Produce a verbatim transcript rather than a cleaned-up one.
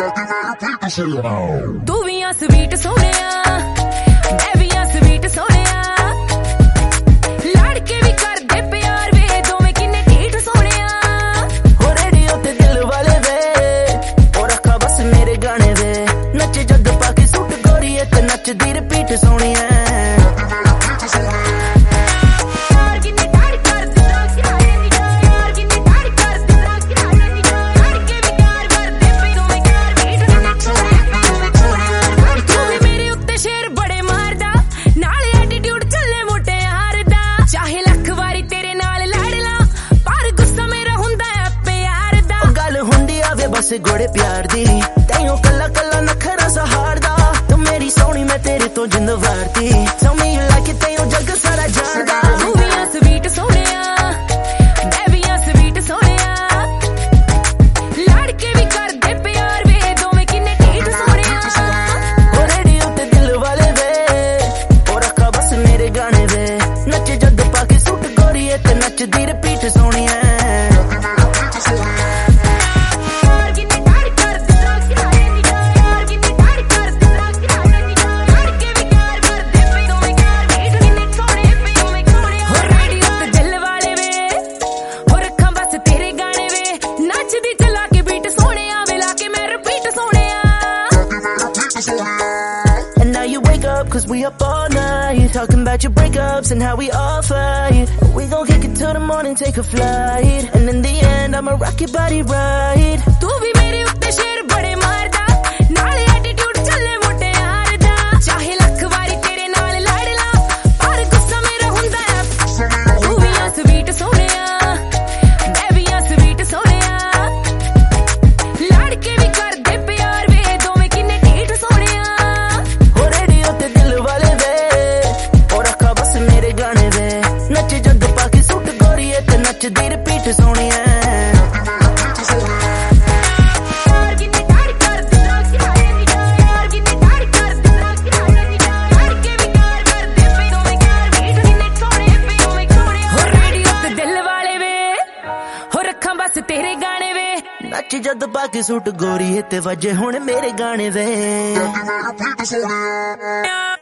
तू भी आ स्वीट सोनिया, मैं भी आ स्वीट सोनिया, लड़के भी कर दे प्यार वे, दोवें किन्ने ढीठ सोनिया। हो रेडियो ते दिल वाले वे, ओ रखा बस मेरे गाने वे, नच जद पाके सूट गोरीए ते नचदी रिपीट सोनिया। बस गोड़े प्यार दी तैयों कला कला नखरा सहारदा, तू मेरी सोनी मैं तेरे तो जिंद वारती, tell me you like it तैयों जग सारा जानदा। तू भी आ स्वीट सोनिया, मैं भी आ स्वीट सोनिया, लड़के भी कर दे प्यार वे, दोवें किन्ने ढीठ सोनिया। ओ रेडियो ते दिल वाले वे, ओ रखा बस मेरे गाने वे, नच जद पाके सूट गोरीए ते नचदी रिपीट सोनिया। And now you wake up cause we up all night, talking about your breakups and how we all fight. We gon' kick it till the morning, take a flight, and in the end I'ma rock your body right. तू भी मेरे उत्ते शेर बड़े मारदा, नाल attitude चले मोटे हारदा, चाहे लख वारी तेरे नाल लड़ ला, पर गुस्सा मेरा हुंदा है। तू भी आ स्वीट सोनिया, मैं भी आ स्वीट सोनिया, लड़के भी कर दे प्यार वे, दोवें किन्ने ढीठ सोनिया। हो रेडियो ते दिल वाले वे, ओ रखा बस मेरे गाने वे, नच जद पाके सूट गोरीए ते नचदी रिपीट सोनिया। बस तेरे गाने वे, नच जद पाके सूट गोरीए ते वजे हुण मेरे गाने वे।